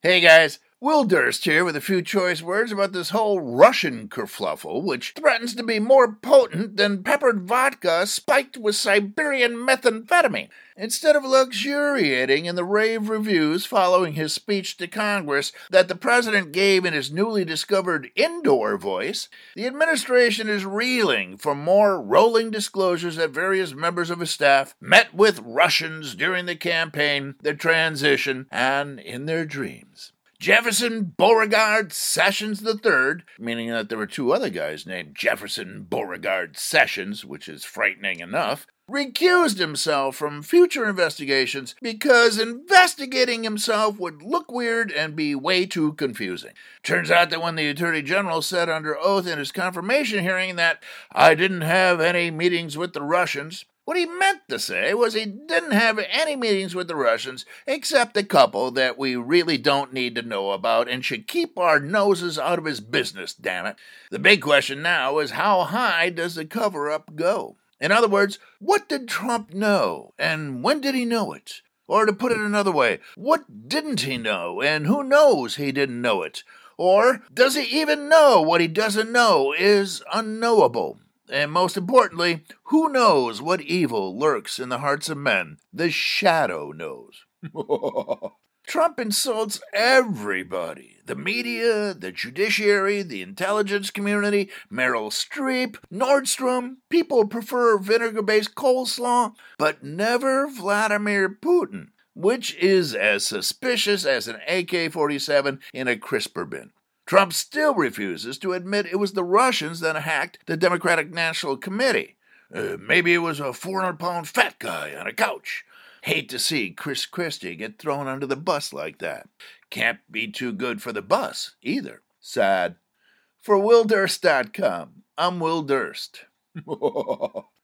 Hey guys, Will Durst here with a few choice words about this whole Russian kerfluffle, which threatens to be more potent than peppered vodka spiked with Siberian methamphetamine. Instead of luxuriating in the rave reviews following his speech to Congress that the president gave in his newly discovered indoor voice, the administration is reeling from more rolling disclosures that various members of his staff met with Russians during the campaign, the transition, and in their dreams. Jefferson Beauregard Sessions III, meaning that there were two other guys named Jefferson Beauregard Sessions, which is frightening enough, recused himself from future investigations because investigating himself would look weird and be way too confusing. Turns out that when the Attorney General said under oath in his confirmation hearing that I didn't have any meetings with the Russians, what he meant to say was he didn't have any meetings with the Russians except a couple that we really don't need to know about and should keep our noses out of his business, damn it. The big question now is how high does the cover-up go? In other words, what did Trump know and when did he know it? Or to put it another way, what didn't he know and who knows he didn't know it? Or does he even know what he doesn't know is unknowable? And most importantly, who knows what evil lurks in the hearts of men? The shadow knows. Trump insults everybody. The media, the judiciary, the intelligence community, Meryl Streep, Nordstrom. People prefer vinegar-based coleslaw, but never Vladimir Putin, which is as suspicious as an AK-47 in a crisper bin. Trump still refuses to admit it was the Russians that hacked the Democratic National Committee. Maybe it was a 400-pound fat guy on a couch. Hate to see Chris Christie get thrown under the bus like that. Can't be too good for the bus, either. Sad. For WillDurst.com, I'm Will Durst.